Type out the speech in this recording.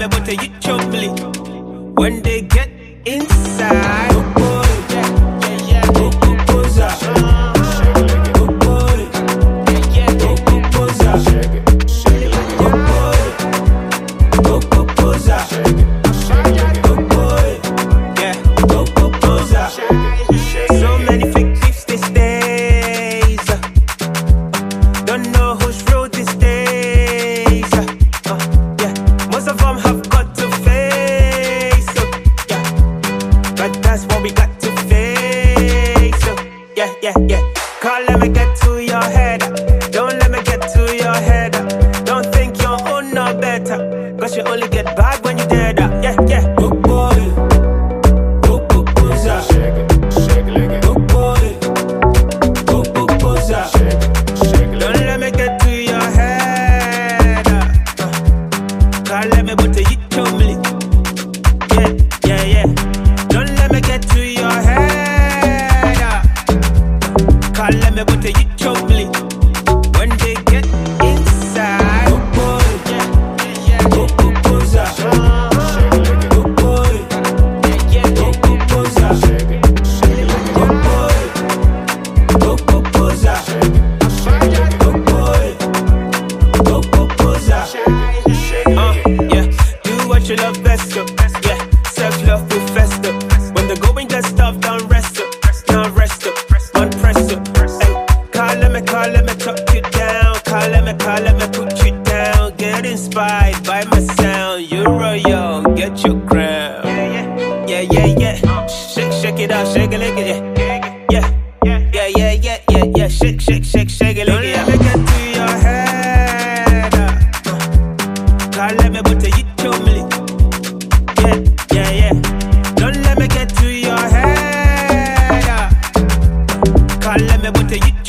me butter you chubby. When they get inside, oh boy, yeah, oh posa, oh boy, yeah, oh posa, oh boy, oh posa, oh boy, yeah, oh posa. So many fake beefs these days. Don't know who's real these days. Yeah, most of them have got to face. Yeah, but that's what we got to face. Yeah. Can't let me get to your head. Don't let me get to your head. Don't think you're own no better. Cause you only get bad when you're dead. Yeah. Oh boy. Oh posa. Oh boy. Oh posa. Don't let me get to your head. Can't let me butter you chumly. Yeah. Don't let me get to your head. Can't let me butter you chumly. When they get inside, oh boy, yeah, oh posa, oh boy, yeah, oh posa, oh boy, oh posa, oh boy, oh posa. Yeah, do what you love best, yeah, self-love will fester. When the going gets tough, don't rest up, unpress up. Hey, call let me talk you down. Call let me put you down. Get inspired by my sound. You're royal, get your crown. Yeah. Shake it out, shake it like it, yeah. Shake it like it. Don't let me get to your head. Call let me butter you chumly. Yeah. Don't let me get to your head. Can't let me butter you